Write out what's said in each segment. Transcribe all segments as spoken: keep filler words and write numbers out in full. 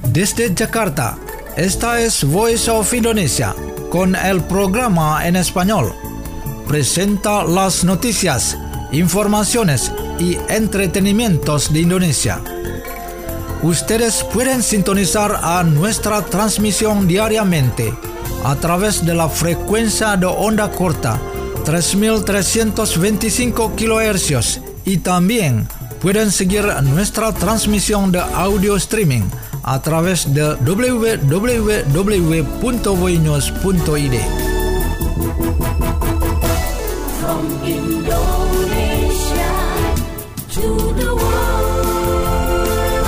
Desde Jakarta, esta es Voice of Indonesia, con el programa en español. Presenta las noticias, informaciones y entretenimientos de Indonesia. Ustedes pueden sintonizar a nuestra transmisión diariamente a través de la frecuencia de onda corta tres mil trescientos veinticinco kilohercios y también pueden seguir nuestra transmisión de audio streaming a través de doble u doble u doble u punto voinews punto i d. From Indonesia to the world.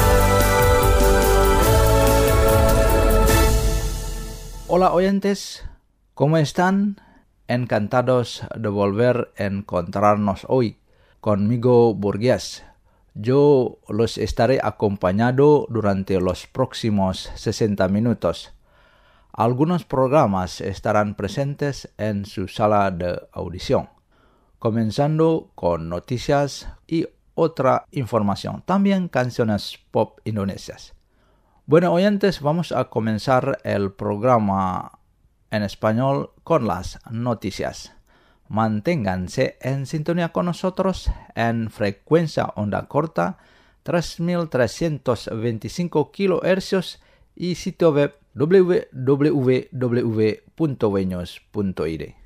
Hola oyentes, ¿cómo están? Encantados de volver a encontrarnos hoy conmigo Burgués. Yo los estaré acompañando durante los próximos sesenta minutos. Algunos programas estarán presentes en su sala de audición, comenzando con noticias y otra información, también canciones pop indonesias. Bueno, oyentes, vamos a comenzar el programa en español con las noticias. Manténganse en sintonía con nosotros en frecuencia onda corta tres mil trescientos veinticinco kilohercios y sitio web doble u doble u doble u punto voinews punto i d.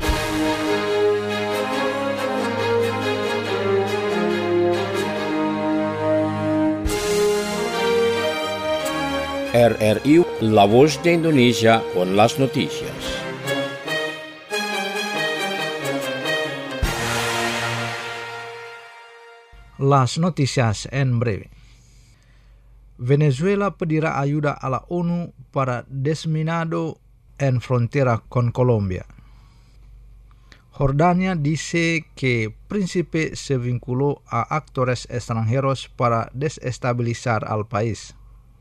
R R I, La Voz de Indonesia con las noticias. Las noticias en breve. Venezuela pedirá ayuda a la ONU para desminado en frontera con Colombia. Jordania dice que Príncipe se vinculó a actores extranjeros para desestabilizar al país.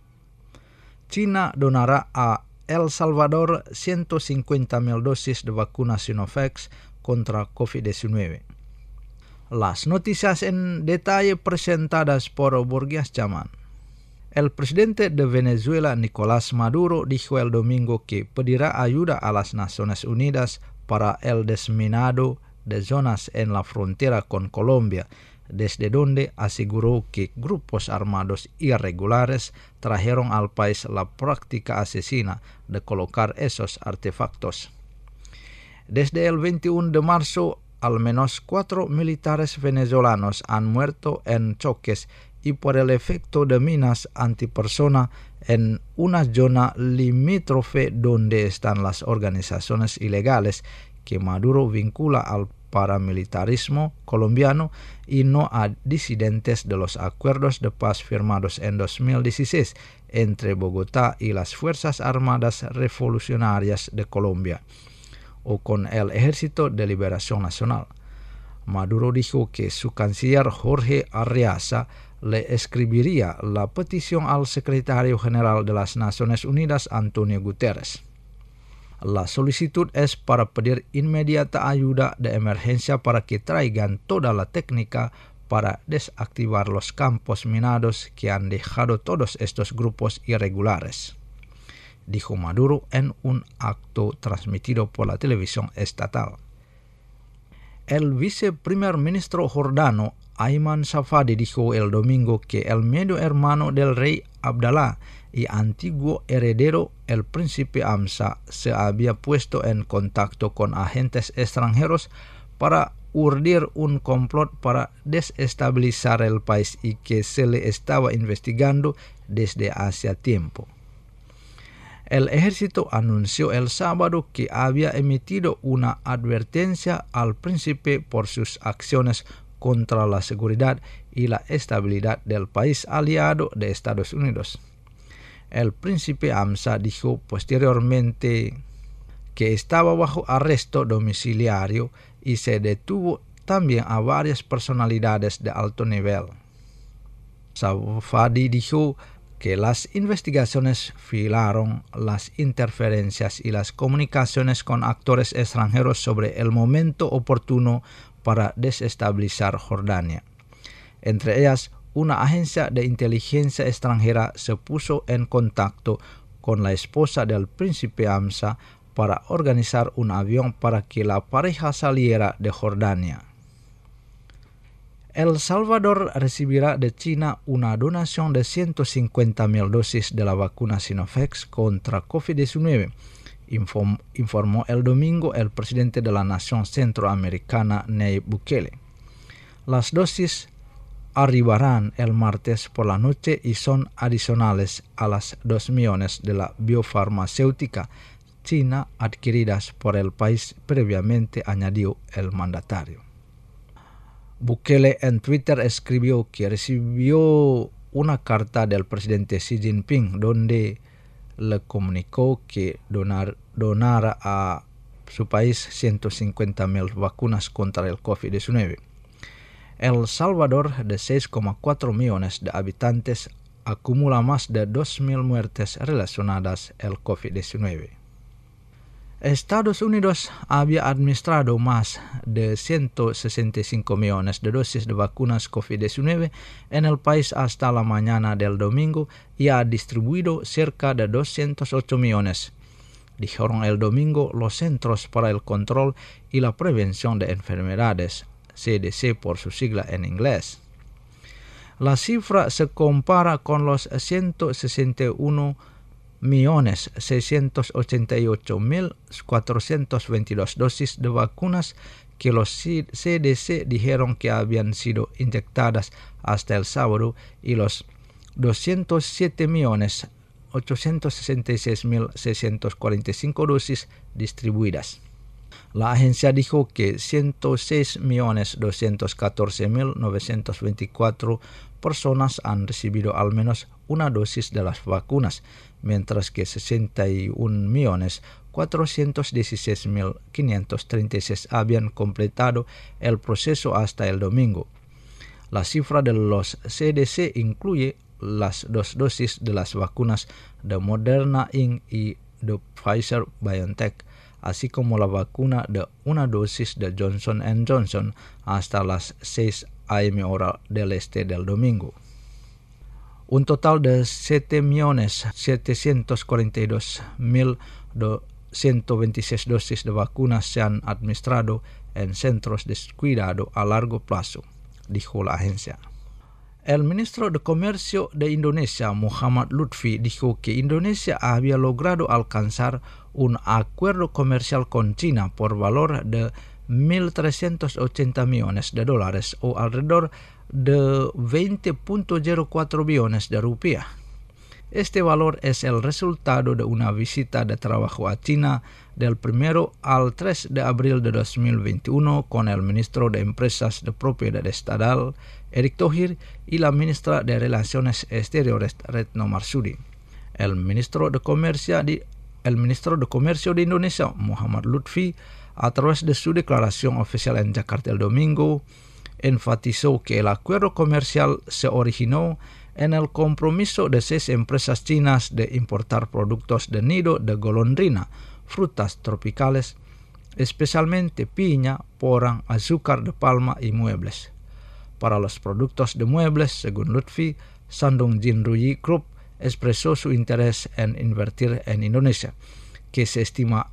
China donará a El Salvador ciento cincuenta mil dosis de vacuna Sinovac contra covid diecinueve. Las noticias en detalle presentadas por Burgués Chaman. El presidente de Venezuela, Nicolás Maduro, dijo el domingo que pedirá ayuda a las Naciones Unidas para el desminado de zonas en la frontera con Colombia, desde donde aseguró que grupos armados irregulares trajeron al país la práctica asesina de colocar esos artefactos. Desde el veintiuno de marzo, al menos cuatro militares venezolanos han muerto en choques y por el efecto de minas antipersona en una zona limítrofe donde están las organizaciones ilegales que Maduro vincula al paramilitarismo colombiano y no a disidentes de los acuerdos de paz firmados en dos mil dieciséis entre Bogotá y las Fuerzas Armadas Revolucionarias de Colombia, o con el Ejército de Liberación Nacional. Maduro dijo que su canciller Jorge Arreaza le escribiría la petición al secretario general de las Naciones Unidas, Antonio Guterres. La solicitud es para pedir inmediata ayuda de emergencia para que traigan toda la técnica para desactivar los campos minados que han dejado todos estos grupos irregulares, dijo Maduro en un acto transmitido por la televisión estatal. El viceprimer ministro jordano Ayman Safadi dijo el domingo que el medio hermano del rey Abdallah y antiguo heredero, el príncipe Hamza, se había puesto en contacto con agentes extranjeros para urdir un complot para desestabilizar el país y que se le estaba investigando desde hace tiempo. El ejército anunció el sábado que había emitido una advertencia al príncipe por sus acciones contra la seguridad y la estabilidad del país aliado de Estados Unidos. El príncipe Hamza dijo posteriormente que estaba bajo arresto domiciliario y se detuvo también a varias personalidades de alto nivel. Safadi dijo que las investigaciones filaron las interferencias y las comunicaciones con actores extranjeros sobre el momento oportuno para desestabilizar Jordania. Entre ellas, una agencia de inteligencia extranjera se puso en contacto con la esposa del príncipe Hamza para organizar un avión para que la pareja saliera de Jordania. El Salvador recibirá de China una donación de ciento cincuenta mil dosis de la vacuna Sinovac contra COVID diecinueve, inform, informó el domingo el presidente de la nación centroamericana Nayib Bukele. Las dosis arribarán el martes por la noche y son adicionales a las dos millones de la biofarmacéutica china adquiridas por el país previamente, añadió el mandatario. Bukele en Twitter escribió que recibió una carta del presidente Xi Jinping donde le comunicó que donar, donara a su país ciento cincuenta mil vacunas contra el COVID diecinueve. El Salvador, de seis coma cuatro millones de habitantes, acumula más de dos mil muertes relacionadas al COVID diecinueve. Estados Unidos había administrado más de ciento sesenta y cinco millones de dosis de vacunas COVID diecinueve en el país hasta la mañana del domingo y ha distribuido cerca de doscientos ocho millones, dijeron el domingo los Centros para el Control y la Prevención de Enfermedades, C D C por su sigla en inglés. La cifra se compara con los ciento sesenta y uno millones seiscientos ochenta y ocho mil cuatrocientas veintidós dosis de vacunas que los C D C dijeron que habían sido inyectadas hasta el sábado y los doscientos siete millones ochocientos sesenta y seis mil seiscientas cuarenta y cinco dosis distribuidas. La agencia dijo que ciento seis millones doscientos catorce mil novecientas veinticuatro personas han recibido al menos una dosis de las vacunas, mientras que sesenta y un millones cuatrocientos dieciséis mil quinientos treinta y seis habían completado el proceso hasta el domingo. La cifra de los C D C incluye las dos dosis de las vacunas de Moderna Incorporated y de Pfizer BioNTech, así como la vacuna de una dosis de Johnson and Johnson hasta las seis a eme hora del este del domingo. Un total de siete millones setecientos cuarenta y dos mil ciento veintiséis dosis de vacunas se han administrado en centros de cuidado a largo plazo, dijo la agencia. El ministro de Comercio de Indonesia, Muhammad Lutfi, dijo que Indonesia había logrado alcanzar un acuerdo comercial con China por valor de mil trescientos ochenta millones de dólares o alrededor de veinte punto cero cuatro billones de rupiah. Este valor es el resultado de una visita de trabajo a China del primero al tres de abril de dos mil veintiuno con el ministro de Empresas de Propiedad Estatal, Erick Thohir, y la ministra de Relaciones Exteriores, Retno Marsudi. El ministro de Comercio de, el ministro de Comercio de Indonesia, Muhammad Lutfi, a través de su declaración oficial en Jakarta el domingo, enfatizó que el acuerdo comercial se originó en el compromiso de seis empresas chinas de importar productos de nido de golondrina, frutas tropicales, especialmente piña, porang, azúcar de palma y muebles. Para los productos de muebles, según Lutfi, Shandong Jinruyi Group expresó su interés en invertir en Indonesia, que se estima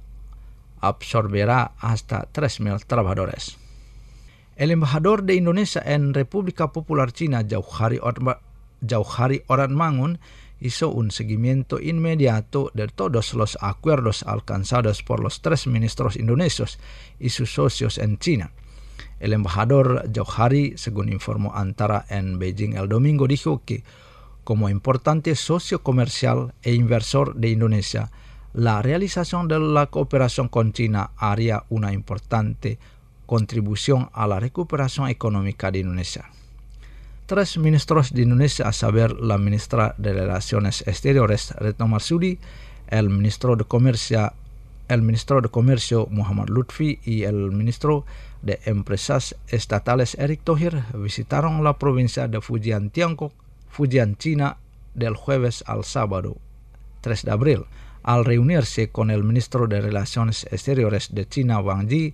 absorberá hasta tres mil trabajadores. El embajador de Indonesia en República Popular China, Jauhari Jauhari Oratmangun, hizo un seguimiento inmediato de todos los acuerdos alcanzados por los tres ministros indonesios y sus socios en China. El embajador Jauhari, según informó Antara en Beijing el domingo, dijo que como importante socio comercial e inversor de Indonesia, la realización de la cooperación con China haría una importante contribución a la recuperación económica de Indonesia. Tres ministros de Indonesia, a saber la ministra de Relaciones Exteriores, Retno Marsudi, el ministro de Comercio, el ministro de Comercio, Muhammad Lutfi, y el ministro de Empresas Estatales, Erick Thohir, visitaron la provincia de Fujian, Tiongkok, Fujian, China, del jueves al sábado, tres de abril. Al reunirse con el ministro de Relaciones Exteriores de China, Wang Yi,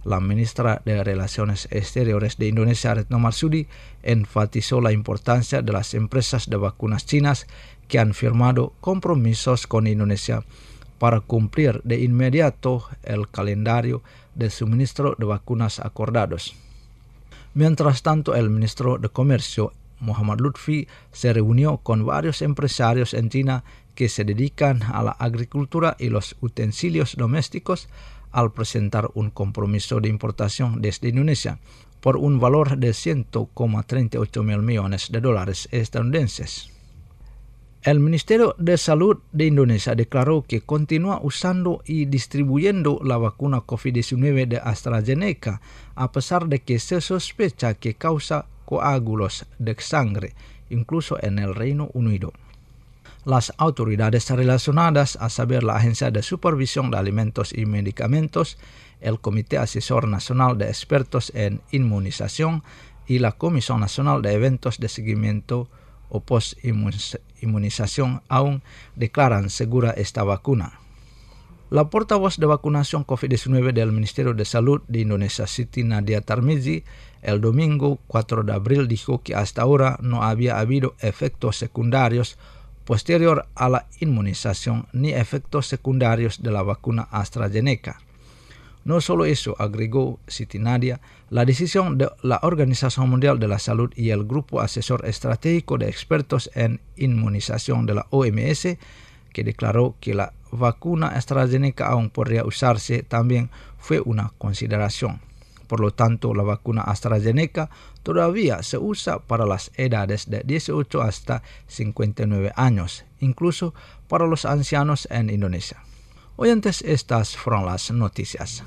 la ministra de Relaciones Exteriores de Indonesia, Retno Marsudi, enfatizó la importancia de las empresas de vacunas chinas que han firmado compromisos con Indonesia para cumplir de inmediato el calendario de suministro de vacunas acordados. Mientras tanto, el ministro de Comercio, Muhammad Lutfi, se reunió con varios empresarios en China que se dedican a la agricultura y los utensilios domésticos al presentar un compromiso de importación desde Indonesia por un valor de cien coma treinta y ocho mil millones de dólares estadounidenses. El Ministerio de Salud de Indonesia declaró que continúa usando y distribuyendo la vacuna COVID diecinueve de AstraZeneca a pesar de que se sospecha que causa coágulos de sangre, incluso en el Reino Unido. Las autoridades relacionadas, a saber la Agencia de Supervisión de Alimentos y Medicamentos, el Comité Asesor Nacional de Expertos en Inmunización y la Comisión Nacional de Eventos de Seguimiento o Post-Inmunización aún declaran segura esta vacuna. La portavoz de vacunación COVID diecinueve del Ministerio de Salud de Indonesia, Siti Nadia Tarmizi, el domingo cuatro de abril dijo que hasta ahora no había habido efectos secundarios posterior a la inmunización ni efectos secundarios de la vacuna AstraZeneca. No solo eso, agregó Siti Nadia, la decisión de la Organización Mundial de la Salud y el Grupo Asesor Estratégico de Expertos en Inmunización de la O M S, que declaró que la vacuna AstraZeneca aún podría usarse, también fue una consideración. Por lo tanto, la vacuna AstraZeneca todavía se usa para las edades de dieciocho hasta cincuenta y nueve años, incluso para los ancianos en Indonesia. Oyentes, estas fueron las noticias.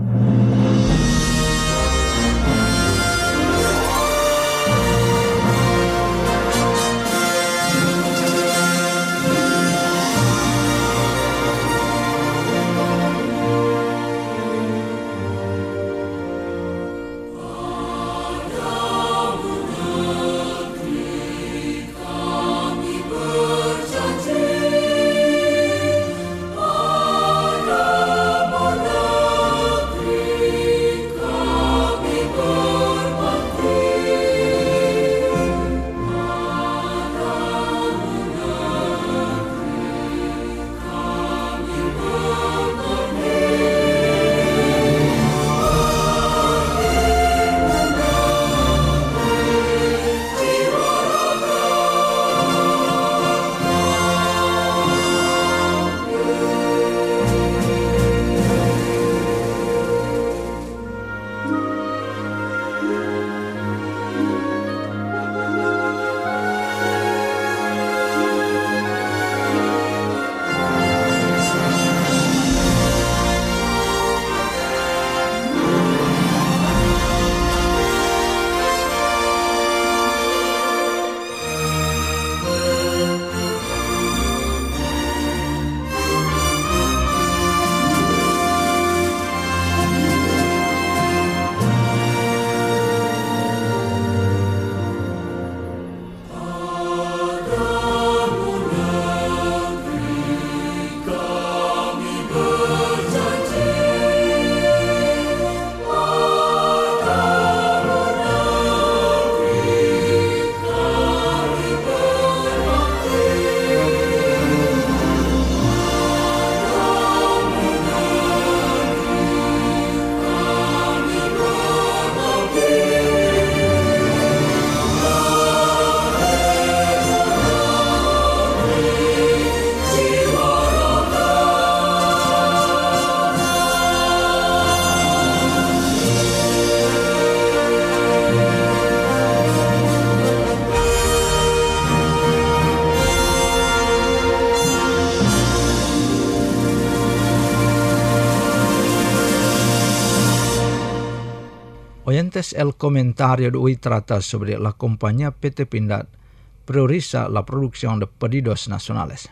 Oyentes, el comentario de hoy trata sobre la compañía P T Pindad prioriza la producción de pedidos nacionales.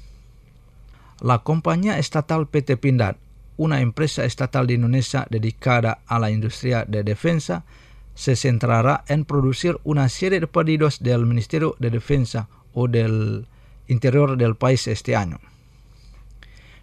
La compañía estatal P T Pindad, una empresa estatal de Indonesia dedicada a la industria de defensa, se centrará en producir una serie de pedidos del Ministerio de Defensa o del Interior del país este año.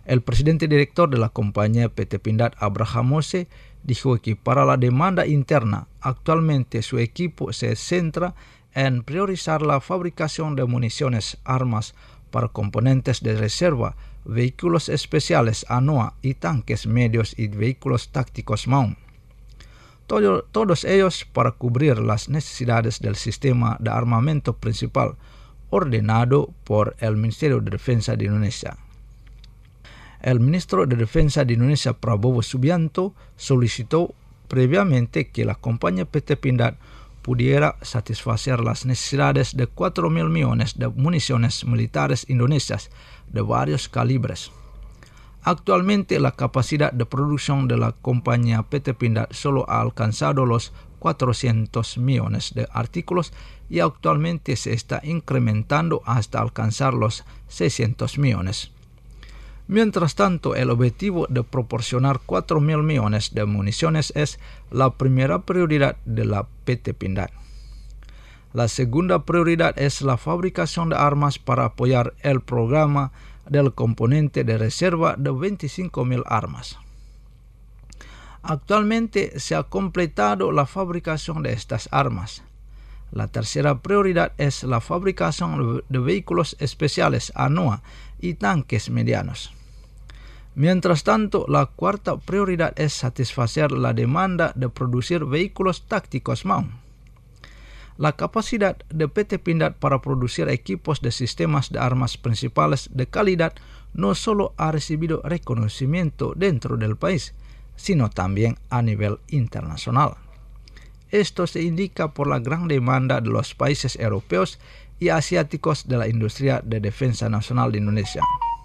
El presidente director de la compañía P T Pindad, Abraham Mose, dijo que para la demanda interna, actualmente su equipo se centra en priorizar la fabricación de municiones, armas para componentes de reserva, vehículos especiales A N O A y tanques medios y vehículos tácticos M A U N. Todo, todos ellos para cubrir las necesidades del sistema de armamento principal ordenado por el Ministerio de Defensa de Indonesia. El ministro de Defensa de Indonesia, Prabowo Subianto, solicitó previamente que la compañía P T Pindad pudiera satisfacer las necesidades de cuatro mil millones de municiones militares indonesias de varios calibres. Actualmente la capacidad de producción de la compañía P T Pindad solo ha alcanzado los cuatrocientos millones de artículos y actualmente se está incrementando hasta alcanzar los seiscientos millones. Mientras tanto, el objetivo de proporcionar cuatro mil millones de municiones es la primera prioridad de la P T Pindad. La segunda prioridad es la fabricación de armas para apoyar el programa del componente de reserva de veinticinco mil armas. Actualmente se ha completado la fabricación de estas armas. La tercera prioridad es la fabricación de vehículos especiales A N O A y tanques medianos. Mientras tanto, la cuarta prioridad es satisfacer la demanda de producir vehículos tácticos M A U N. La capacidad de P T Pindad para producir equipos de sistemas de armas principales de calidad no solo ha recibido reconocimiento dentro del país, sino también a nivel internacional. Esto se indica por la gran demanda de los países europeos y asiáticos de la industria de defensa nacional de Indonesia.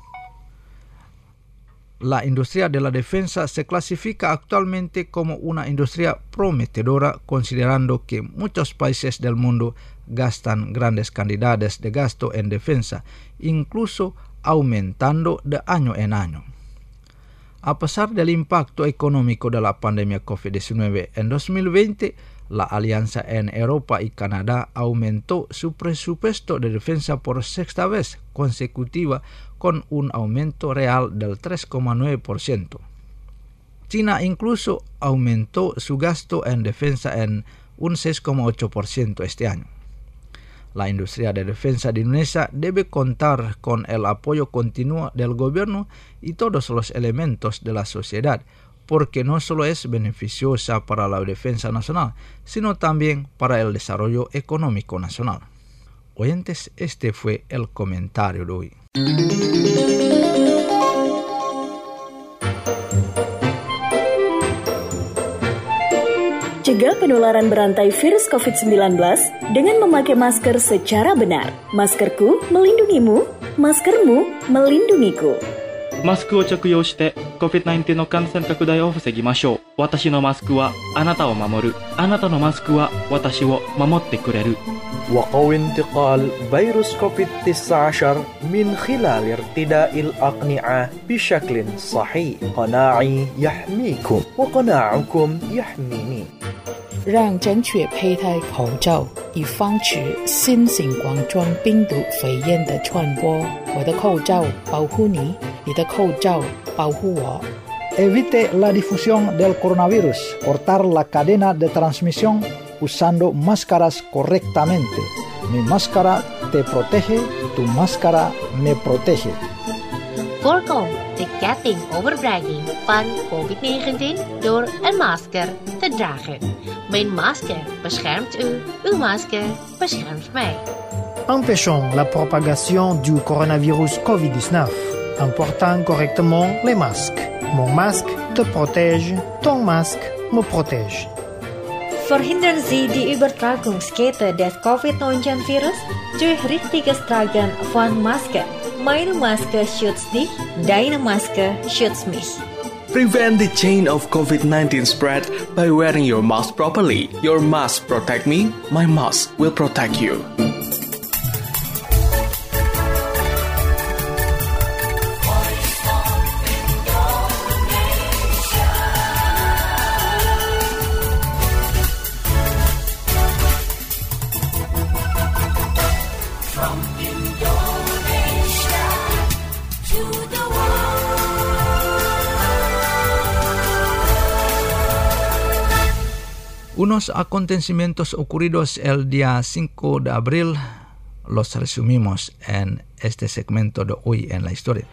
La industria de la defensa se clasifica actualmente como una industria prometedora, considerando que muchos países del mundo gastan grandes cantidades de gasto en defensa, incluso aumentando de año en año. A pesar del impacto económico de la pandemia COVID diecinueve en dos mil veinte, la alianza en Europa y Canadá aumentó su presupuesto de defensa por sexta vez consecutiva con un aumento real del tres coma nueve por ciento. China incluso aumentó su gasto en defensa en un seis coma ocho por ciento este año. La industria de defensa de Indonesia debe contar con el apoyo continuo del gobierno y todos los elementos de la sociedad, porque no solo es beneficiosa para la defensa nacional, sino también para el desarrollo económico nacional. Oyentes, este fue el comentario de hoy. Cegah penularan berantai virus covid sembilan belas dengan memakai masker secara benar. Maskerku melindungimu, maskermu melindungiku. マスクを着用して コビッドナインティーン の感染拡大を防ぎましょう。私のマスクはあなたを守る。あなたのマスクは私を守ってくれる。 وقو انتقال فيروس كوفيد تسعة عشر من خلال ارتداء الأقنعة بشكل صحيح. قناعي يحميكم وقناعكم يحميني. 让正确佩戴口罩，以防止新型冠状病毒肺炎的传播。我的口罩保护你，你的口罩保护我。 Evite la difusión del coronavirus. Cortar la cadena de transmisión usando máscaras correctamente. Mi máscara te protege, tu máscara me protege. Voorkom de ketting overbrenging van covid negentien door een masker te dragen. Mijn masker beschermt u, uw masker beschermt mij. Empêchons la propagation du coronavirus covid dix-neuf en portant correctement les masques. Mon masque te protège, ton masque me protège. Verhindern Sie die Übertragungskette des covid neunzehn virus durch richtiges Tragen von Masken. Meine Maske schützt dich, deine Maske schützt mich. Prevent the chain of covid nineteen spread by wearing your mask properly. Your mask protect me, my mask will protect you. From Indonesia to the world. Unos acontecimientos ocurridos el día cinco de abril los resumimos en este segmento de hoy en la historia.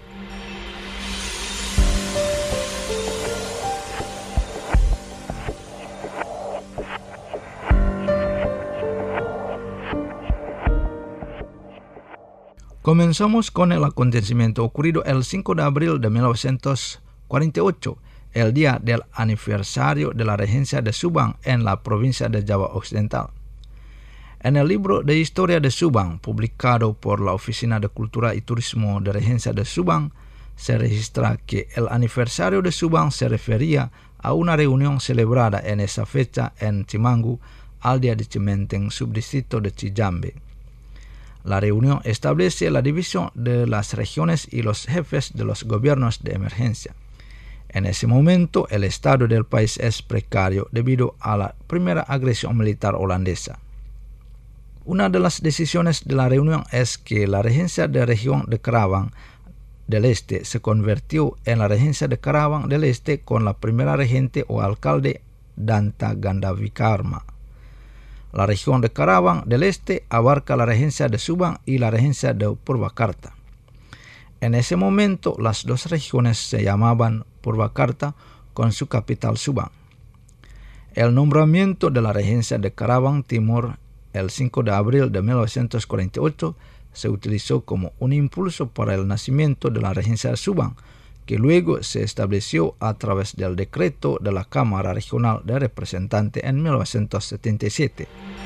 Comenzamos con el acontecimiento ocurrido el cinco de abril de mil novecientos cuarenta y ocho, el día del aniversario de la regencia de Subang en la provincia de Java Occidental. En el libro de historia de Subang, publicado por la Oficina de Cultura y Turismo de Regencia de Subang, se registra que el aniversario de Subang se refería a una reunión celebrada en esa fecha en Cimangu, aldea de Cimenteng, subdistrito de Cijambe. La reunión establece la división de las regiones y los jefes de los gobiernos de emergencia. En ese momento, el estado del país es precario debido a la primera agresión militar holandesa. Una de las decisiones de la reunión es que la regencia de región de Karawang del Este se convirtió en la regencia de Karawang del Este con la primera regente o alcalde Danta Gandavikarma. La región de Karawang del Este abarca la regencia de Subang y la regencia de Purwakarta. En ese momento, las dos regiones se llamaban Purwakarta con su capital Subang. El nombramiento de la regencia de Karawang Timur el cinco de abril de mil novecientos cuarenta y ocho se utilizó como un impulso para el nacimiento de la regencia de Subang, que luego se estableció a través del decreto de la Cámara Regional de Representantes en mil novecientos setenta y siete.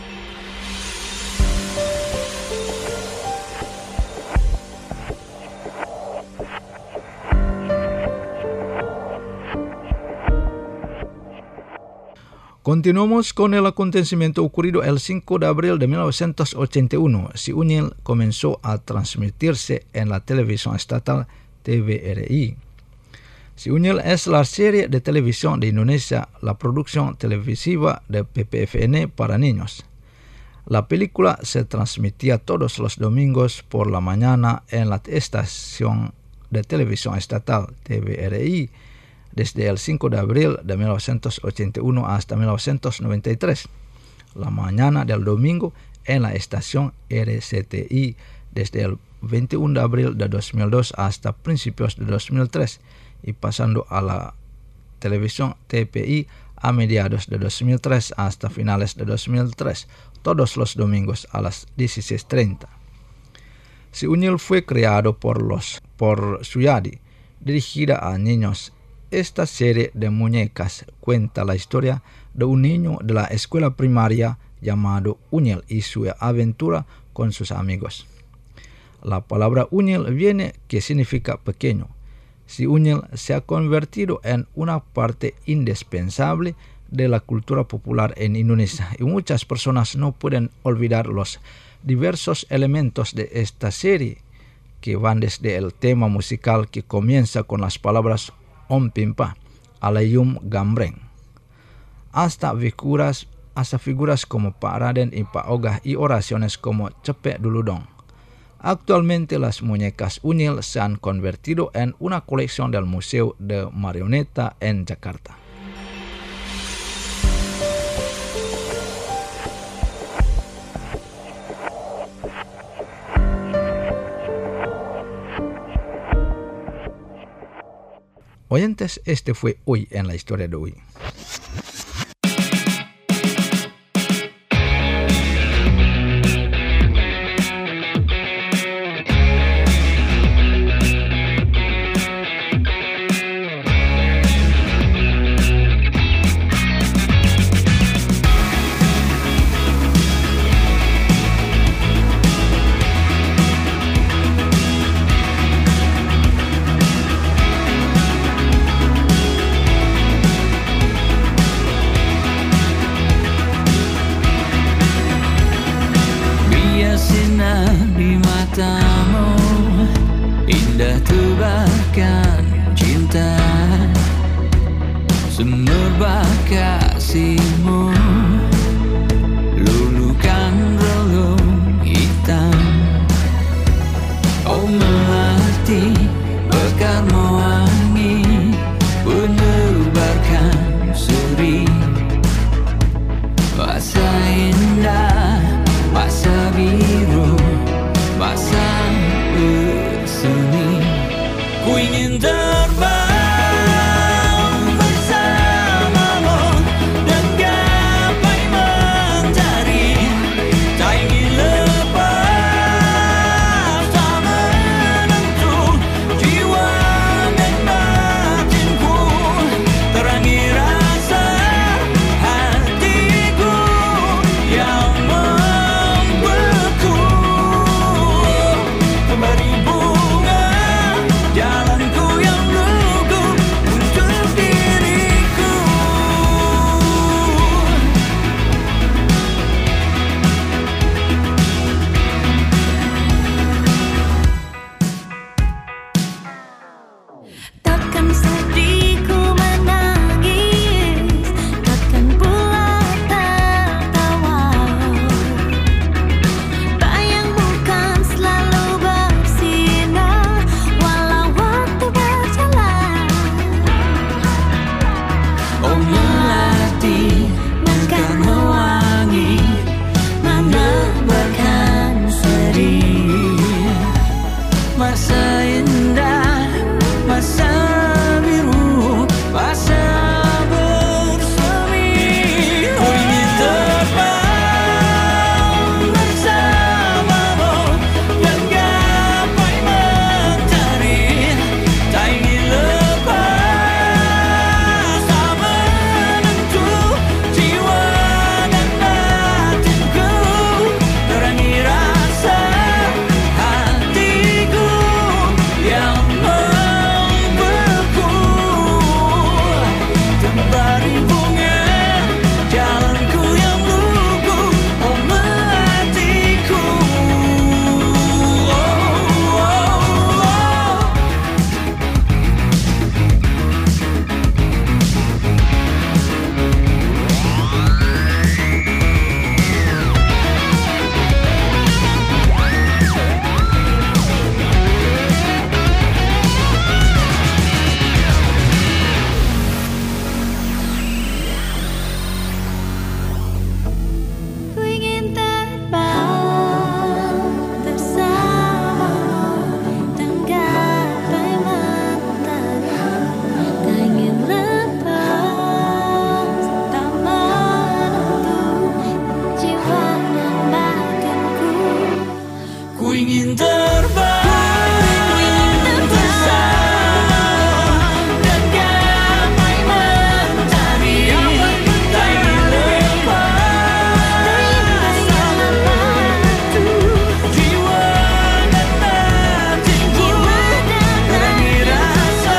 Continuamos con el acontecimiento ocurrido el cinco de abril de mil novecientos ochenta y uno. Si Uñil comenzó a transmitirse en la televisión estatal T V R I. Si Uñil es la serie de televisión de Indonesia, la producción televisiva de P P F N para niños. La película se transmitía todos los domingos por la mañana en la estación de televisión estatal T V R I desde el cinco de abril de mil novecientos ochenta y uno hasta mil novecientos noventa y tres. La mañana del domingo en la estación R C T I desde el veintiuno de abril de dos mil dos hasta principios de dos mil tres y pasando a la televisión T P I a mediados de dos mil tres hasta finales de dos mil tres, todos los domingos a las dieciséis treinta. Si Uñil fue creado por los por Suyadi, dirigida a niños. Esta serie de muñecas cuenta la historia de un niño de la escuela primaria llamado Uñil y su aventura con sus amigos. La palabra Uñil viene que significa pequeño. Si Uñil se ha convertido en una parte indispensable de la cultura popular en Indonesia y muchas personas no pueden olvidar los diversos elementos de esta serie que van desde el tema musical que comienza con las palabras Om Pimpa, Alayum Gambreng, hasta figuras, hasta figuras como Pak Raden y Pak Ogah y oraciones como Cepek Dulu Dong. Actualmente las muñecas Uñil se han convertido en una colección del Museo de Marioneta en Jakarta. Oyentes, este fue Hoy en la Historia de Hoy. Indah tebakan cinta, semerbak kasihmu, lulukan relung hitam. Oh melati bekar mewangi, menebarkan seri melatih karena wangi menebarkan sedih. Masa indah, masa biru, masa bersemi. Ku ingin terbang bersamamu dan gapai mentari. Tak ingin lepas tak menentu jiwa dan batinku. Terangi rasa hatiku yang membeku. Tembari bunga jalanku yang lugu, oh melatiku. Oh, oh, oh. Ku ingin terbang bersamamu dan gapai mentari. Tak ingin lepas tak menentu jiwa dan batinku. Ku ingin terbang bersamamu dan gapai mentari. Tak ingin lepas tak menentu jiwa dan batinku. Terangi rasa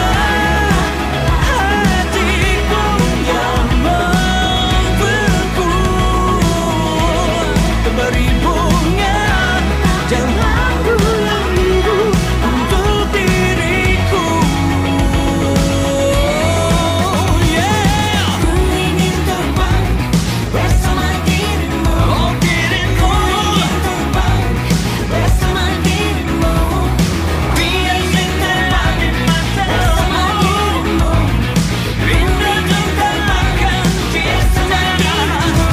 hatiku yang membeku. Tembari bunga jalanku yang biru untuk diriku. Yeah. Ku ingin terbang bersama dirimu. Oh dirimu. Ku ingin terbang bersama dirimu. Biar cinta di matamu bersama dirimu. Rindu tentangkan kisahmu.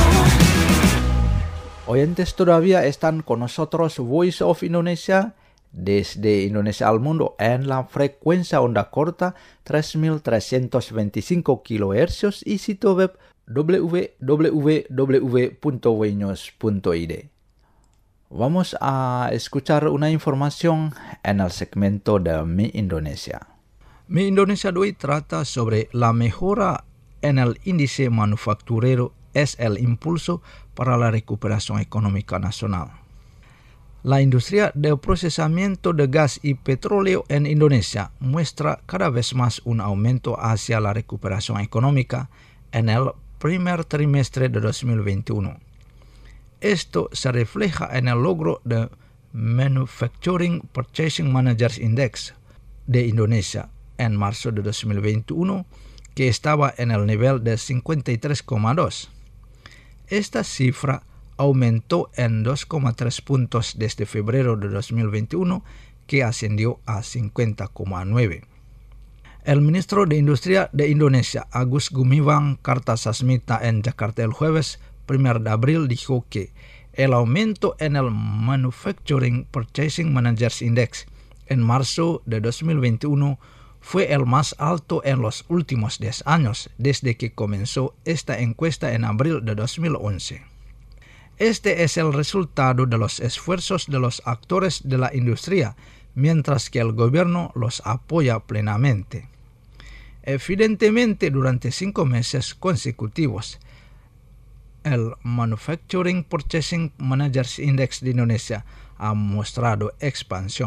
Oyentes todavía están con nosotros Voice of Indonesia desde Indonesia al mundo en la frecuencia onda corta tres mil trescientos veinticinco kilohercios y sitio web w w w punto weños punto i d. Vamos a escuchar una información en el segmento de Mi Indonesia. Mi Indonesia de hoy trata sobre la mejora en el índice manufacturero es el impulso para la recuperación económica nacional. La industria de procesamiento de gas y petróleo en Indonesia muestra cada vez más un aumento hacia la recuperación económica en el primer trimestre de dos mil veintiuno. Esto se refleja en el logro de Manufacturing Purchasing Managers Index de Indonesia en marzo de dos mil veintiuno, que estaba en el nivel de cincuenta y tres coma dos. Esta cifra aumentó en dos coma tres puntos desde febrero de dos mil veintiuno, que ascendió a cincuenta coma nueve. El ministro de Industria de Indonesia, Agus Gumiwang Kartasasmita, en Jakarta el jueves primero de abril dijo que el aumento en el Manufacturing Purchasing Managers Index en marzo de dos mil veintiuno fue el más alto en los últimos diez años, desde que comenzó esta encuesta en abril de dos mil once. Este es el resultado de los esfuerzos de los actores de la industria, mientras que el gobierno los apoya plenamente. Evidentemente, durante cinco meses consecutivos, el Manufacturing Purchasing Managers Index de Indonesia ha mostrado expansión.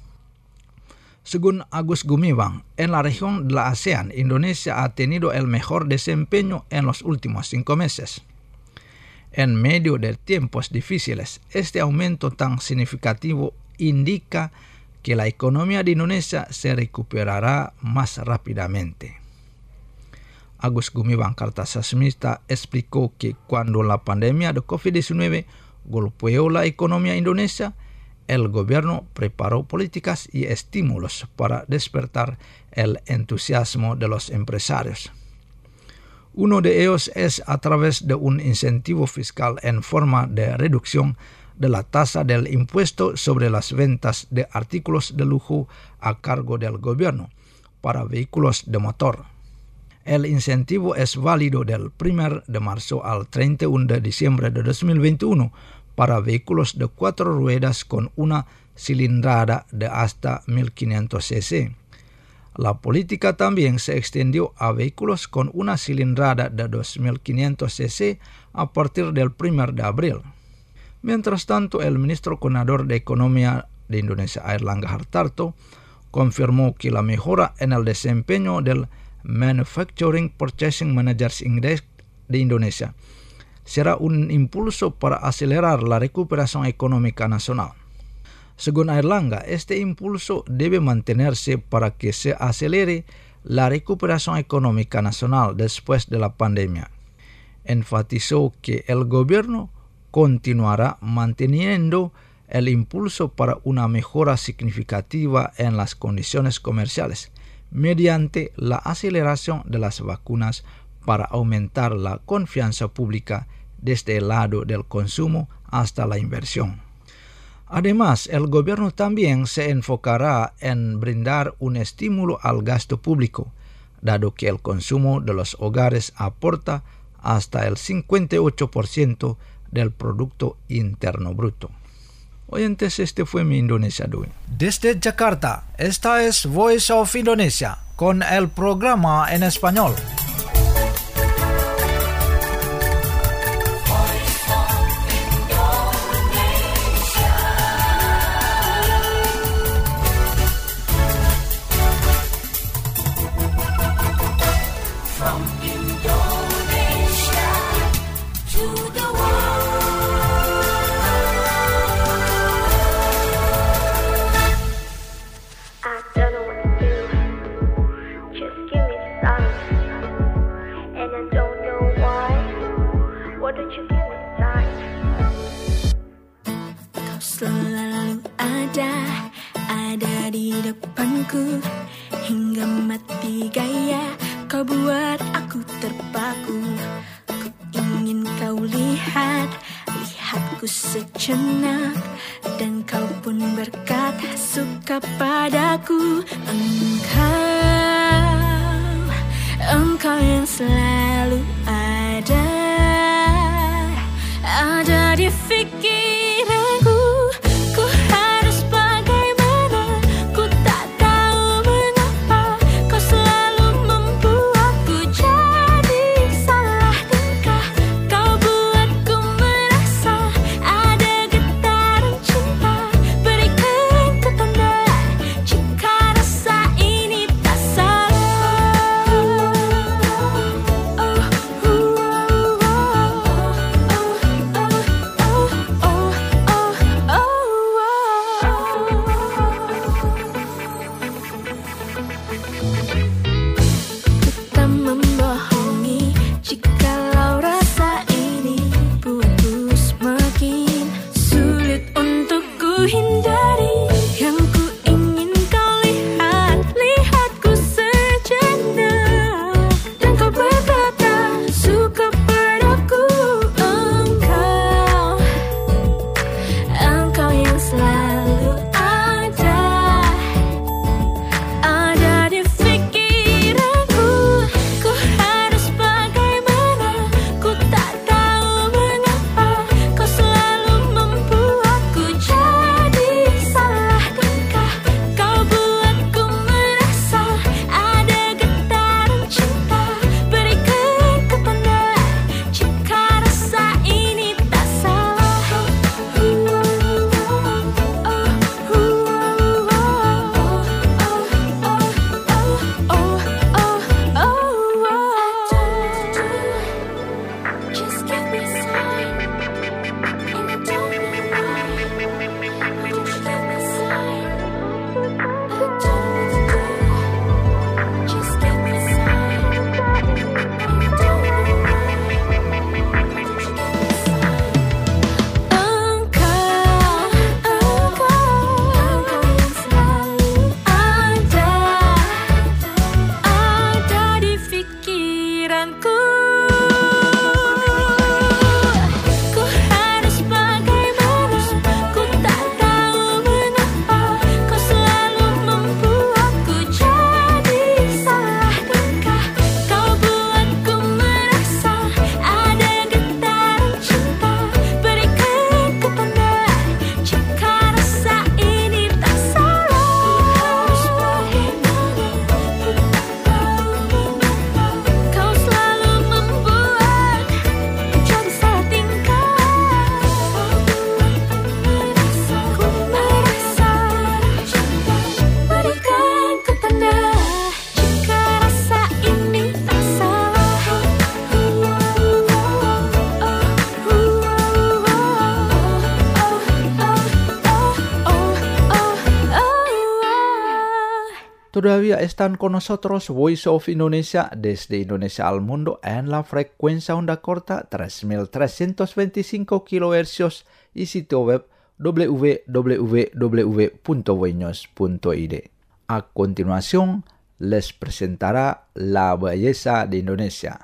Según Agus Gumiwang, en la región de la ASEAN, Indonesia ha tenido el mejor desempeño en los últimos cinco meses. En medio de tiempos difíciles, este aumento tan significativo indica que la economía de Indonesia se recuperará más rápidamente. Agus Gumiwang Kartasasmita explicó que cuando la pandemia de covid diecinueve golpeó la economía indonesia, el gobierno preparó políticas y estímulos para despertar el entusiasmo de los empresarios. Uno de ellos es a través de un incentivo fiscal en forma de reducción de la tasa del impuesto sobre las ventas de artículos de lujo a cargo del gobierno para vehículos de motor. El incentivo es válido del primero de marzo al treinta y uno de diciembre de dos mil veintiuno para vehículos de cuatro ruedas con una cilindrada de hasta mil quinientos cc. La política también se extendió a vehículos con una cilindrada de dos mil quinientos cc a partir del primero de abril. Mientras tanto, el ministro coordinador de Economía de Indonesia, Airlangga Hartarto, confirmó que la mejora en el desempeño del Manufacturing Purchasing Managers Index de Indonesia será un impulso para acelerar la recuperación económica nacional. Según Airlangga, este impulso debe mantenerse para que se acelere la recuperación económica nacional después de la pandemia. Enfatizó que el gobierno continuará manteniendo el impulso para una mejora significativa en las condiciones comerciales mediante la aceleración de las vacunas para aumentar la confianza pública desde el lado del consumo hasta la inversión. Además, el gobierno también se enfocará en brindar un estímulo al gasto público, dado que el consumo de los hogares aporta hasta el cincuenta y ocho por ciento del Producto Interno Bruto. Oyentes, este fue mi Indonesia de hoy. Desde Jakarta, esta es Voice of Indonesia con el programa en español. From Indonesia to the selalu ada, ada di depanku. Hingga mati gaya, kau buat aku terpaku. Ku ingin kau lihat, lihatku sejenak. Dan kau pun berkata suka padaku. Engkau, engkau yang selalu ada, ada di pikiranku. Ku harus bagaimana, ku tak tahu mengapa kau selalu membuatku jadi salah tingkah. Kau buatku merasa ada getaran cinta. Berikan ku tanda jika rasa ini tak salah. Oh, oh, Todavía están con nosotros Voice of Indonesia desde Indonesia al mundo en la frecuencia onda corta tres mil trescientos veinticinco kilohercios y sitio web w w w punto voinews punto i d. A continuación, les presentará La Belleza de Indonesia.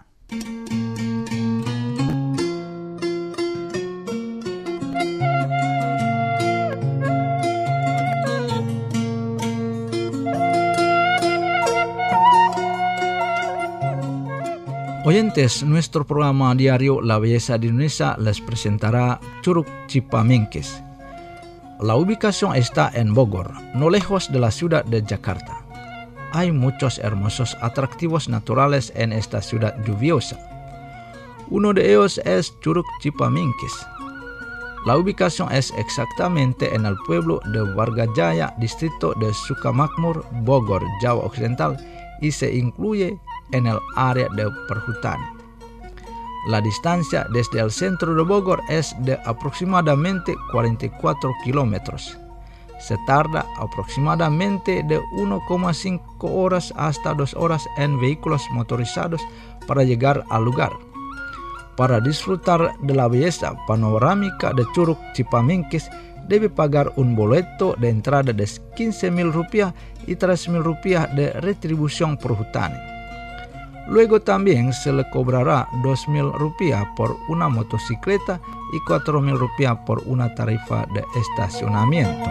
Oyentes, nuestro programa diario La Belleza de Indonesia les presentará Curug Cipamingkis. La ubicación está en Bogor, no lejos de la ciudad de Jakarta. Hay muchos hermosos atractivos naturales en esta ciudad lluviosa. Uno de ellos es Curug Cipamingkis. La ubicación es exactamente en el pueblo de Wargajaya, distrito de Sukamakmur, Bogor, Jawa Occidental, y se incluye en el área de perhutani. La distancia desde el centro de Bogor es de aproximadamente cuarenta y cuatro kilómetros. Se tarda aproximadamente de una coma cinco horas hasta dos horas en vehículos motorizados para llegar al lugar. Para disfrutar de la belleza panorámica de Curug Cipamingkis, debe pagar un boleto de entrada de quince mil rupiah y tres mil rupiah de retribución perhutani. Luego también se le cobrará dos mil rupiah por una motocicleta y cuatro mil rupiah por una tarifa de estacionamiento.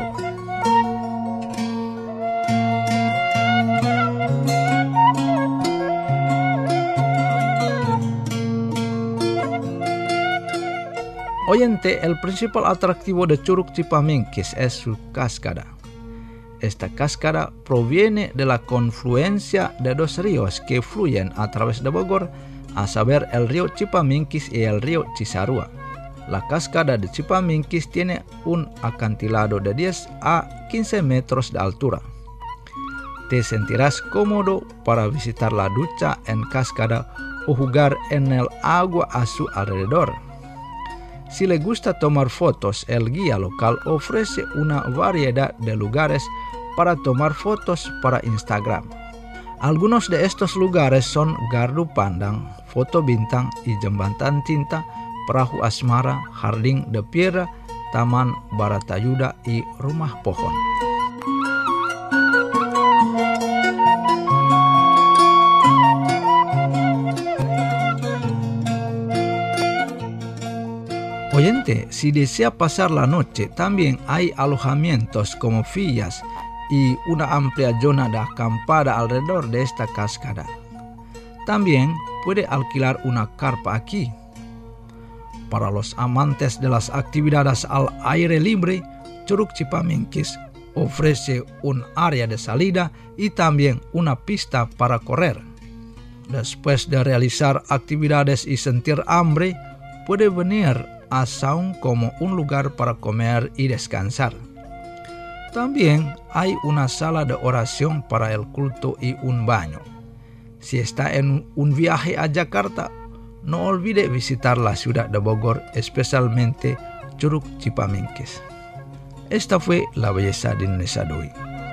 Oyente, el principal atractivo de Curug Cipamingkis es su cascada. Esta cascada proviene de la confluencia de dos ríos que fluyen a través de Bogor, a saber el río Cipamingkis y el río Cisarua. La cascada de Cipamingkis tiene un acantilado de diez a quince metros de altura. Te sentirás cómodo para visitar la ducha en cascada o jugar en el agua a su alrededor. Si le gusta tomar fotos, el guía local ofrece una variedad de lugares para tomar fotos para Instagram. Algunos de estos lugares son Gardu Pandang, Foto Bintang y Jembatan Cinta, Perahu Asmara, Harding de Piedra, Taman Baratayuda y Rumah Pohon. Oyente, si desea pasar la noche, también hay alojamientos como villas y una amplia zona de acampada alrededor de esta cascada. También puede alquilar una carpa aquí. Para los amantes de las actividades al aire libre, Curug Cipamingkis ofrece un área de salida y también una pista para correr. Después de realizar actividades y sentir hambre, puede venir a Saung como un lugar para comer y descansar. También hay una sala de oración para el culto y un baño. Si está en un viaje a Jakarta, no olvide visitar la ciudad de Bogor, especialmente Curug Cipamingkis. Esta fue La Belleza de Indonesia de hoy.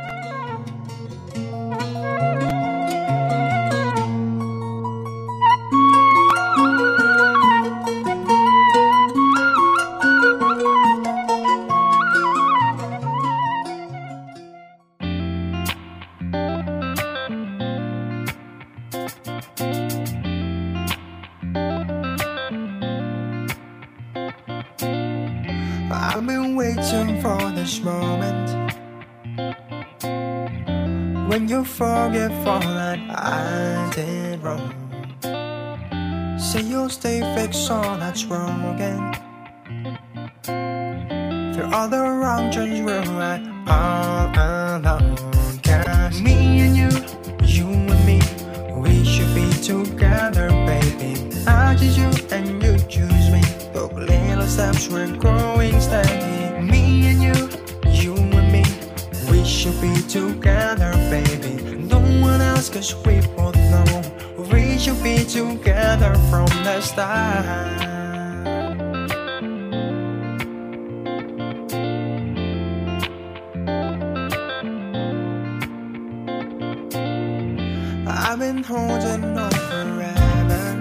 I've been waiting for this moment when you forgive all that I did wrong. Say you'll stay fixed all that's wrong again. Through all the wrong turns we're right all alone. Cause me and you, you and me, we should be together, baby. I choose you and you choose me. Took little steps, we're growing steady. Me and you, you and me, we should be together, baby. No one else, cause we both know we should be together from the start. can hold you on forever.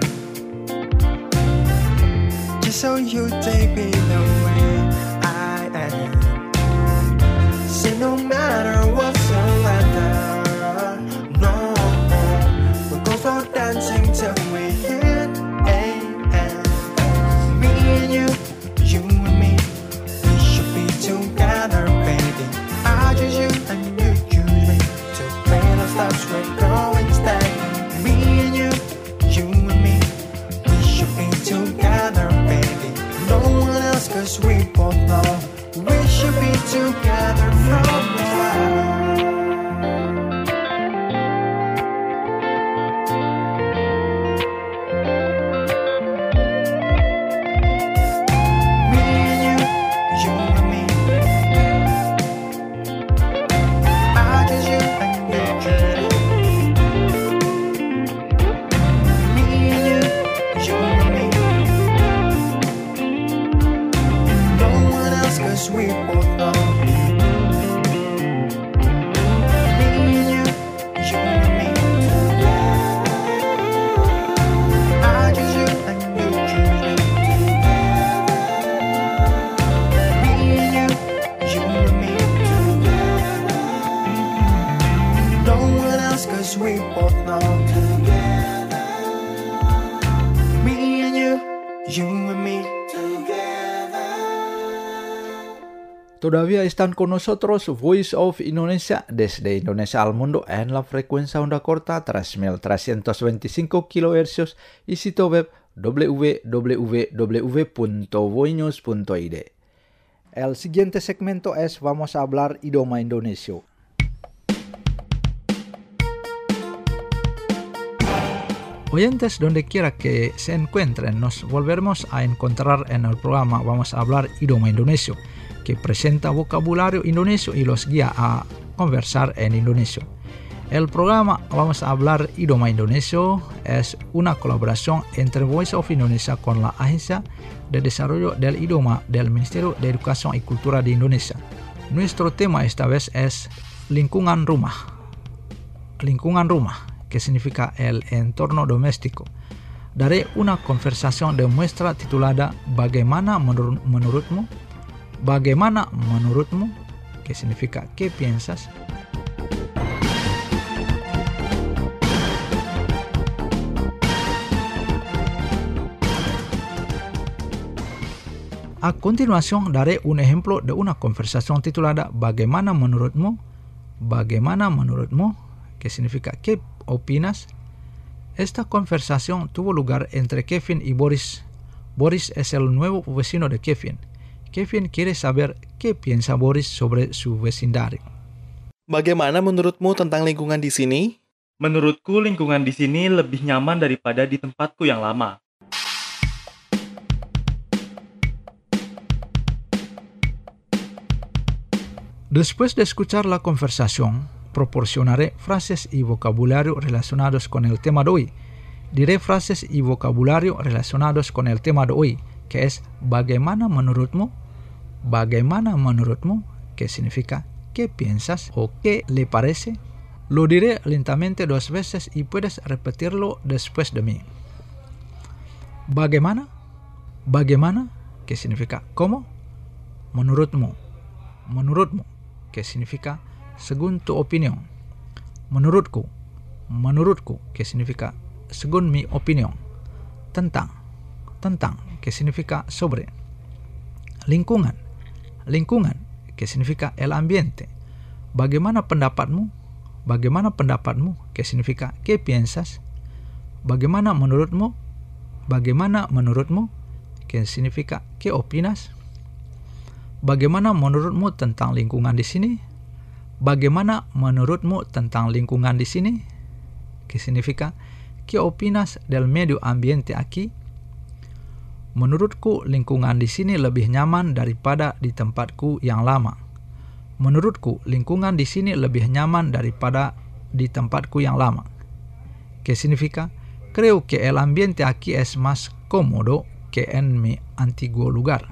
Just so you take me the way I am. Say no matter whatsoever. No, we'll go for dancing till we hit a end. Me and you, you and me, we should be together, baby. I choose you and you choose me. To play the stops we're going steady. Me and you, you and me, we should be together, baby. No one else, cause we both know we should be together from the start. We both know. Me and you, you and me together. I choose you and you choose me together. Me and you, you and me together. No one else, cause we both know. Together. Me and you, you and me. Todavía están con nosotros Voice of Indonesia desde Indonesia al mundo en la frecuencia onda corta tres mil trescientos veinticinco kilohercios y sitio web w w w punto voinews punto i d. El siguiente segmento es Vamos a hablar idioma Indonesio. Oyentes donde quiera que se encuentren, nos volveremos a encontrar en el programa Vamos a hablar idioma Indonesio, que presenta vocabulario indonesio y los guía a conversar en indonesio. El programa Vamos a hablar idioma indonesio es una colaboración entre Voice of Indonesia con la Agencia de Desarrollo del Idioma del Ministerio de Educación y Cultura de Indonesia. Nuestro tema esta vez es lingkungan rumah. Lingkungan rumah, que significa el entorno doméstico. Daré una conversación de muestra titulada Bagaimana menur- menurutmu? Bagaimana menurutmu? Que significa ¿qué piensas? A continuación daré un ejemplo de una conversación titulada Bagaimana menurutmu? Bagaimana menurutmu? Que significa ¿qué opinas? Esta conversación tuvo lugar entre Kevin y Boris. Boris es el nuevo vecino de Kevin. Kevin quiere saber qué piensa Boris sobre su vecindario. Bagaimana menurutmu tentang lingkungan di sini? Menurutku lingkungan di sini lebih nyaman daripada di tempatku yang lama. Después de escuchar la conversación, proporcionaré frases y vocabulario relacionados con el tema de hoy. Diré frases y vocabulario relacionados con el tema de hoy, que es Bagaimana menurutmu? Bagaimana menurutmu? Que significa ¿qué piensas? O ¿qué le parece? Lo diré lentamente dos veces y puedes repetirlo después de mí. Bagaimana? Bagaimana? Que significa ¿cómo? Menurutmu? Menurutmu? Que significa según tu opinión. Menurutku? Menurutku? Que significa según mi opinión. Tentang? Tentang? Que significa sobre. Lingkungan? Lingkungan? Que significa el ambiente. Bagaimana pendapatmu? Bagaimana pendapatmu? Que significa ¿qué piensas? Bagaimana menurutmu? Bagaimana menurutmu? Que significa ¿qué opinas? Bagaimana menurutmu tentang lingkungan di sini? Bagaimana menurutmu tentang lingkungan di sini? Que significa ¿qué opinas del medio ambiente aquí? Menurutku lingkungan di sini lebih nyaman daripada di tempatku yang lama. Menurutku lingkungan di sini lebih nyaman daripada di tempatku yang lama. Que significa creo que el ambiente aquí es más cómodo que en mi antiguo lugar.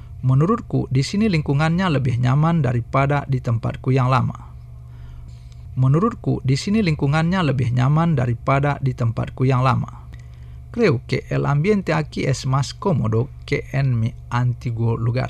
Menurutku di sini lingkungannya lebih nyaman daripada di tempatku yang lama. Menurutku di sini lingkungannya lebih nyaman daripada di tempatku yang lama. Creo que el ambiente aquí es más cómodo que en mi antiguo lugar.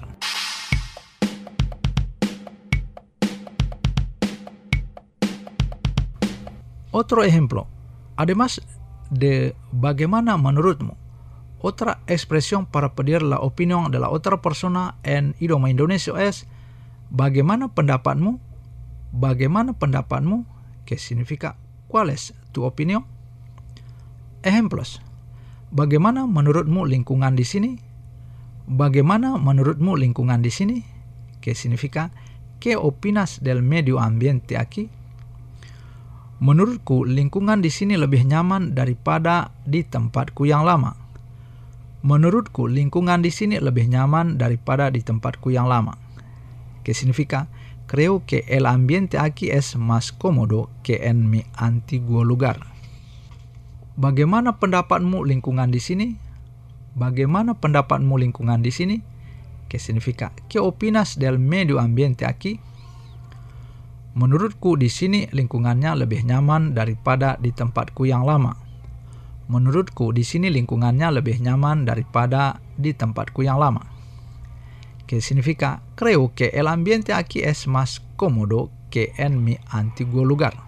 Otro ejemplo, además de bagaimana menurutmu, otra expresión para pedir la opinión de la otra persona en idioma Indonesia es bagaimana pendapatmu, bagaimana pendapatmu, que significa ¿cuál es tu opinión? Ejemplos. Bagaimana menurutmu lingkungan di sini? Bagaimana menurutmu lingkungan di sini? Que significa ¿qué opinas del medio ambiente aquí? Menurutku lingkungan di sini lebih nyaman daripada di tempatku yang lama. Menurutku lingkungan di sini lebih nyaman daripada di tempatku yang lama. Que significa creo que el ambiente aquí es más cómodo que en mi antiguo lugar. Bagaimana pendapatmu lingkungan di sini? Bagaimana pendapatmu lingkungan di sini? Que significa ¿qué opinas del medio ambiente aquí? Menurutku di sini lingkungannya lebih nyaman daripada di tempatku yang lama. Menurutku di sini lingkungannya lebih nyaman daripada di tempatku yang lama. Que significa creo que el ambiente aquí es más cómodo que en mi antiguo lugar.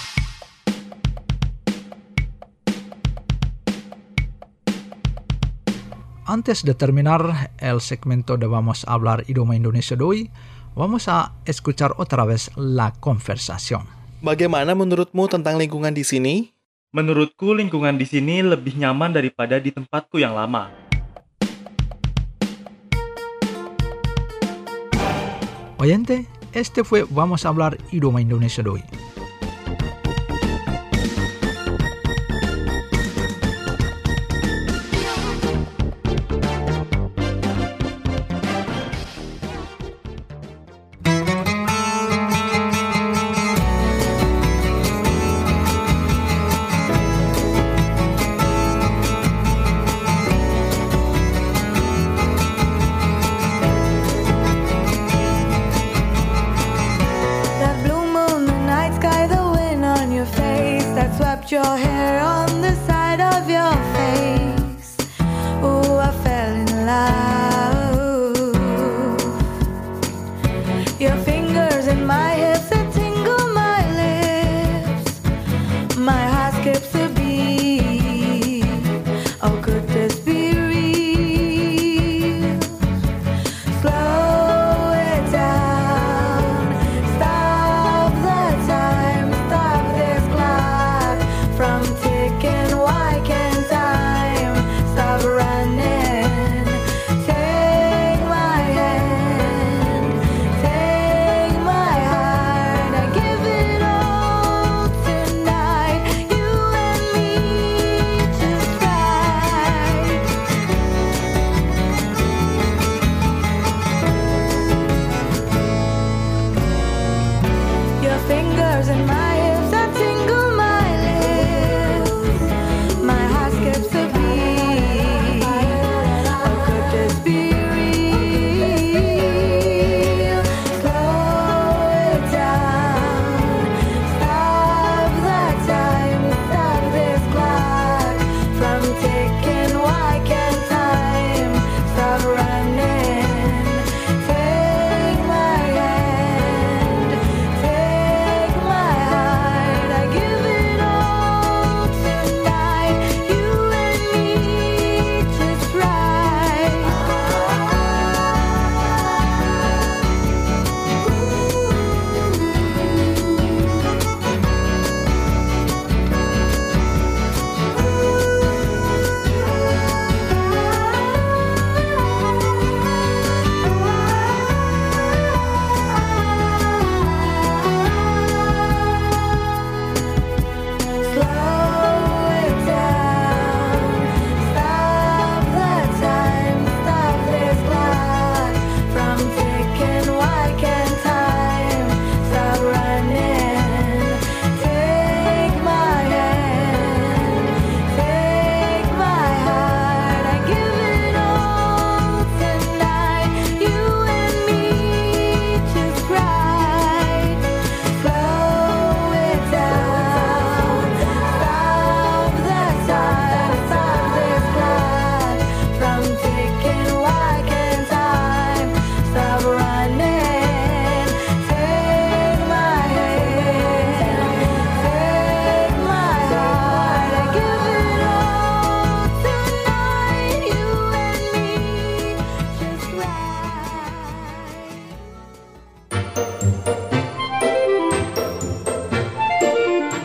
Antes de terminar el segmento de Vamos a hablar idioma Indonesia de hoy, vamos a escuchar otra vez la conversación. Bagaimana menurutmu tentang lingkungan di sini? Menurutku lingkungan di sini lebih nyaman daripada di tempatku yang lama. Oyente, este fue Vamos a hablar idioma Indonesia de hoy. Your hair on the side of your face. Ooh, I fell in love. Your fingers in my hips that tingle my lips. My heart skips a beat. Oh, could this be real? Slow it down. Stop the time. Stop this clock from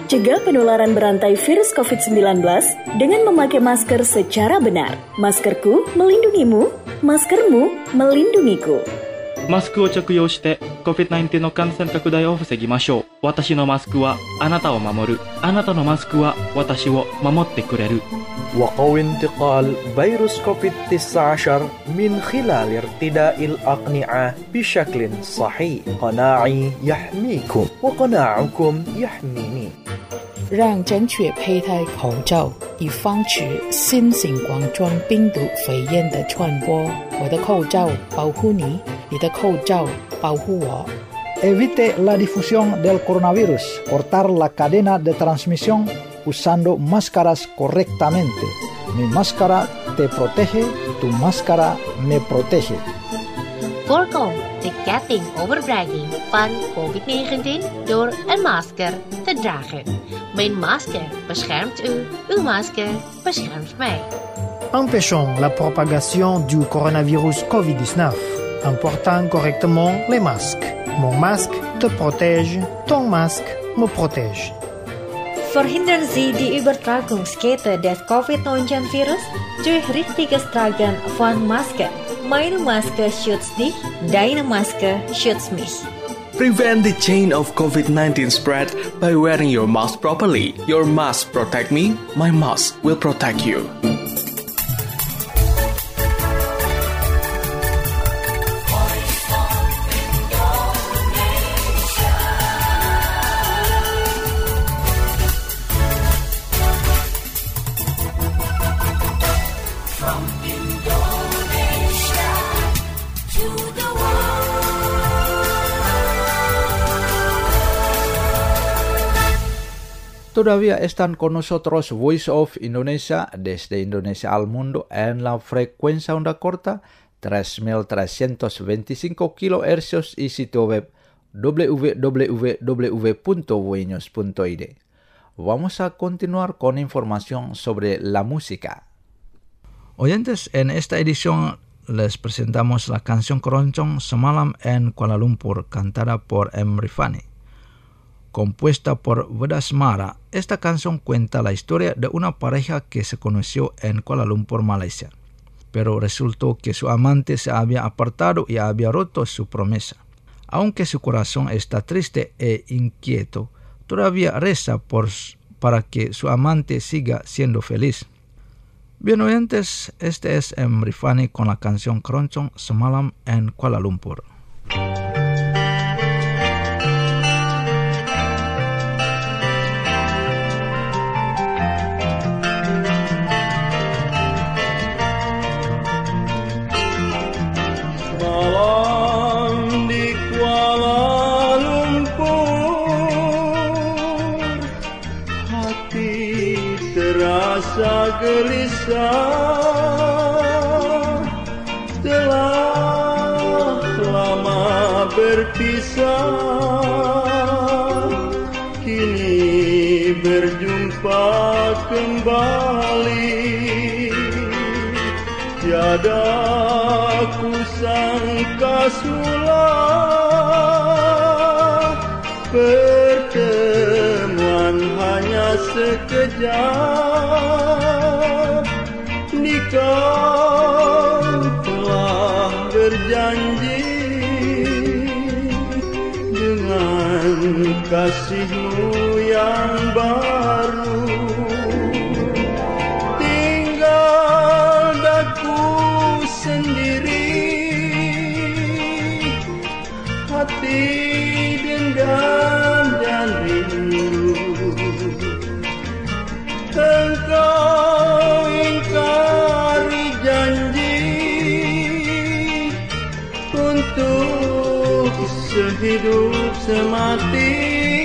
Cegah penularan berantai virus covid sembilan belas dengan memakai masker secara benar. Maskerku melindungimu, maskermu melindungiku. マスクを着用して コビッドナインティーン の感染拡大を防ぎましょう。私のマスクはあなたを守る。あなたのマスクは私を守ってくれる。 وقوي انتقال فيروس كوفيد تسعة عشر من خلال ارتداء الأقنعة بشكل صحيح. قناعي يحميكم وقناعكم يحميني. 让正确佩戴口罩，以防止新型冠状病毒肺炎的传播。我的口罩保护你，你的口罩保护我。 Evite la difusión del coronavirus. Cortar la cadena de transmisión usando máscaras correctamente. Mi máscara te protege, tu máscara me protege. Voorkom de ketting overbrenging van covid negentien door een masker te dragen. Mijn masker beschermt u, uw masker beschermt mij. Empêchons la propagation du coronavirus covid dix-neuf en portant correctement les masques. Mon masque te protège, ton masque me protège. Verhindern Sie die Übertragungskette des covid neunzehn Virus durch richtiges Tragen von Maske. Meine Maske schützt dich, deine Maske schützt mich. Prevent the chain of covid nineteen spread by wearing your mask properly. Your mask protect me, my mask will protect you. Todavía están con nosotros Voice of Indonesia desde Indonesia al mundo en la frecuencia onda corta tres mil trescientos veinticinco kilohercios y sitio web w w w punto voinews punto i d. Vamos a continuar con información sobre la música. Oyentes, en esta edición les presentamos la canción Keroncong Semalam en Kuala Lumpur, cantada por M. Rifani. Compuesta por Vedasmara, esta canción cuenta la historia de una pareja que se conoció en Kuala Lumpur, Malaysia, pero resultó que su amante se había apartado y había roto su promesa. Aunque su corazón está triste e inquieto, todavía reza por, para que su amante siga siendo feliz. Bien oyentes, este es M. Rifani con la canción Keroncong Semalam en Kuala Lumpur. Gelisah telah lama berpisah, kini berjumpa kembali. Tiada kusangka semula pertemuan hanya sekejap. Kau telah berjanji dengan kasihmu yang baru. Tinggal daku sendiri, hati dendam dan rindu. Engkau ingkari janji untuk sehidup semati.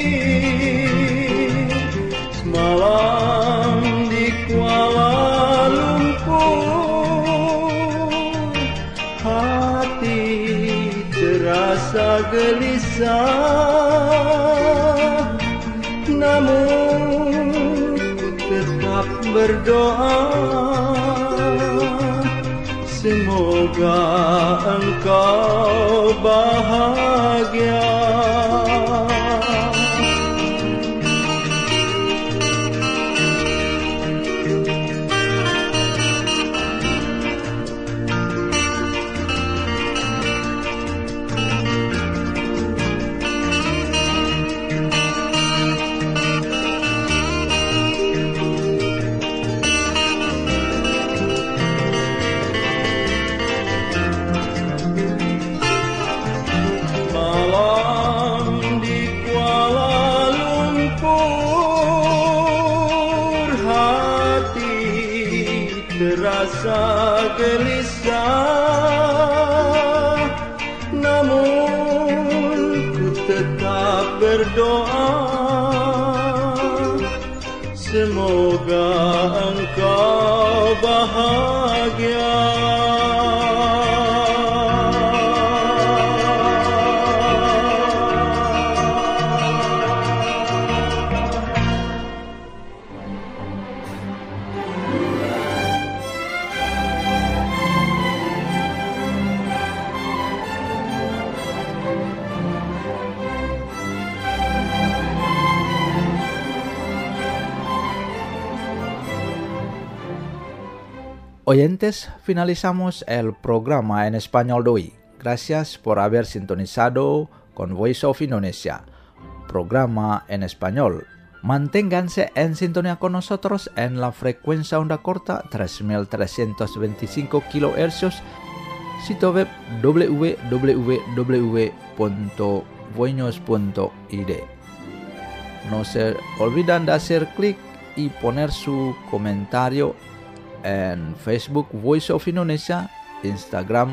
Semalam di Kuala Lumpur, hati terasa gelisah, namun tetap berdoa, semoga engkau bahagia. gelisah, namun ku tetap berdoa, semoga engkau bahagia. Oyentes, finalizamos el programa en español de hoy. Gracias por haber sintonizado con Voice of Indonesia, programa en español. Manténganse en sintonía con nosotros en la frecuencia onda corta tres mil trescientos veinticinco kilohercios, sitio web w w w punto voinos punto i d. No se olviden de hacer clic y poner su comentario en Facebook Voice of Indonesia, Instagram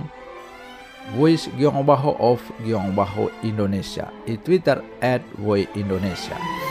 Voice-of-Indonesia y Twitter at Voice Indonesia.